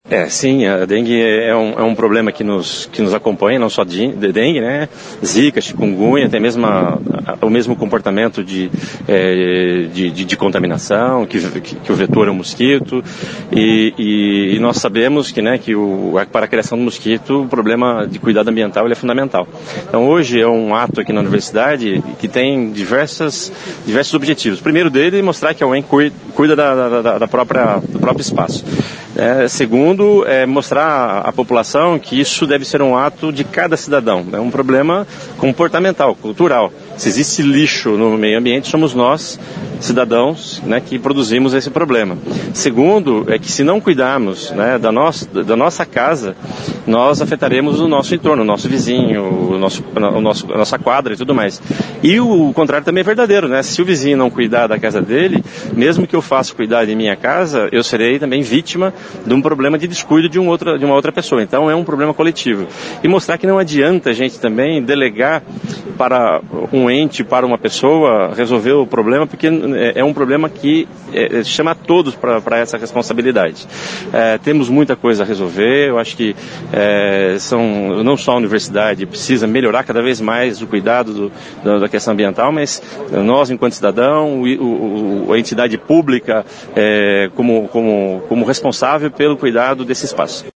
Sim, a dengue é um problema que nos acompanha, não só de dengue, né? Zika, chikungunya, tem o mesmo comportamento de contaminação, que o vetor é o mosquito, e nós sabemos que para a criação do mosquito, o problema de cuidado ambiental ele é fundamental. Então hoje é um ato aqui na universidade que tem diversos objetivos. O primeiro dele é mostrar que a UEM cuida do próprio espaço. Segundo, mostrar à população que isso deve ser um ato de cada cidadão. É um problema comportamental, cultural. Se existe lixo no meio ambiente, somos nós, cidadãos, que produzimos esse problema. Segundo, é que se não cuidarmos da nossa casa, nós afetaremos o nosso entorno, o nosso vizinho, a nossa quadra e tudo mais. E o contrário também é verdadeiro, né? Se o vizinho não cuidar da casa dele, mesmo que eu faça cuidar de minha casa, eu serei também vítima de um problema de descuido de uma outra pessoa. Então é um problema coletivo. E mostrar que não adianta a gente também delegar para um ente, para uma pessoa, resolver o problema, porque é um problema que chama a todos para essa responsabilidade. Temos muita coisa a resolver, eu acho que não só a universidade precisa melhorar cada vez mais o cuidado da questão ambiental, mas nós, enquanto cidadão, a entidade pública como responsável pelo cuidado desse espaço.